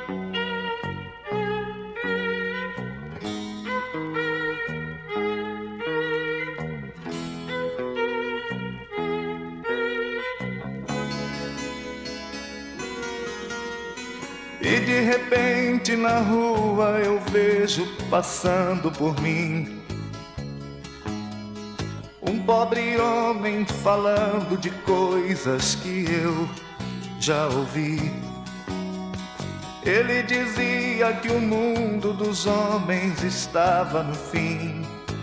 E de repente na rua eu vejo passando por mim um pobre homem falando de coisas que eu já ouvi. Ele dizia que o mundo dos homens estava no fim,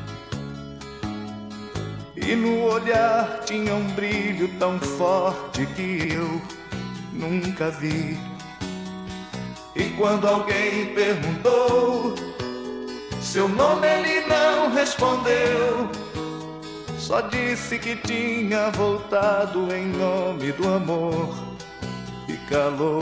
e no olhar tinha um brilho tão forte que eu nunca vi. E quando alguém perguntou seu nome, ele não respondeu, só disse que tinha voltado em nome do amor e calou.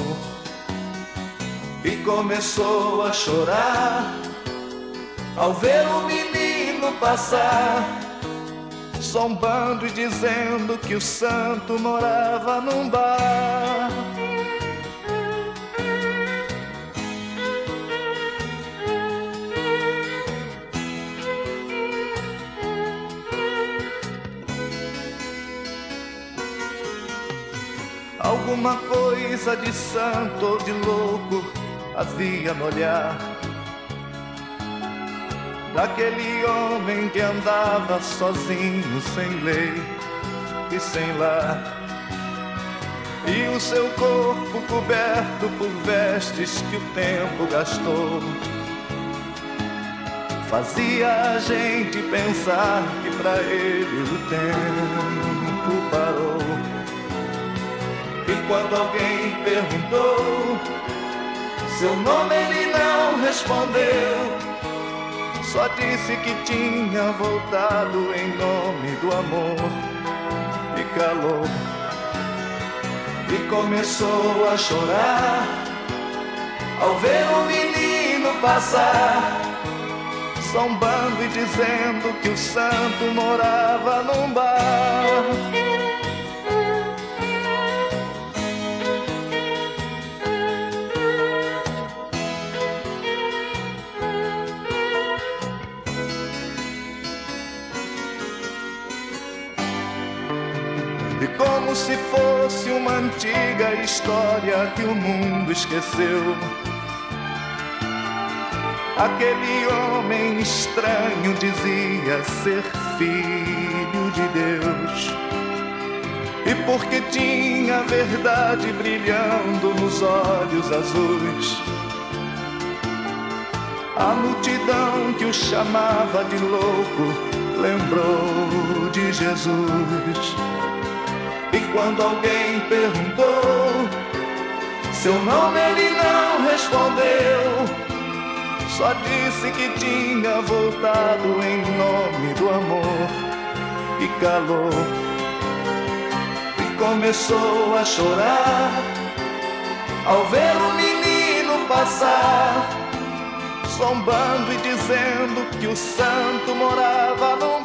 E começou a chorar ao ver o menino passar, zombando e dizendo que o santo morava num bar. Alguma coisa de santo ou de louco havia no olhar daquele homem que andava sozinho, sem lei e sem lar, e o seu corpo coberto por vestes que o tempo gastou fazia a gente pensar que pra ele o tempo parou. E quando alguém perguntou seu nome, ele não respondeu, só disse que tinha voltado em nome do amor e calou. E começou a chorar ao ver o menino passar, zombando e dizendo que o santo morava num bar. E como se fosse uma antiga história que o mundo esqueceu, aquele homem estranho dizia ser filho de Deus. E porque tinha a verdade brilhando nos olhos azuis, a multidão que o chamava de louco lembrou de Jesus. E quando alguém perguntou seu nome, ele não respondeu, só disse que tinha voltado em nome do amor e calou. E começou a chorar ao ver o menino passar, zombando e dizendo que o santo morava no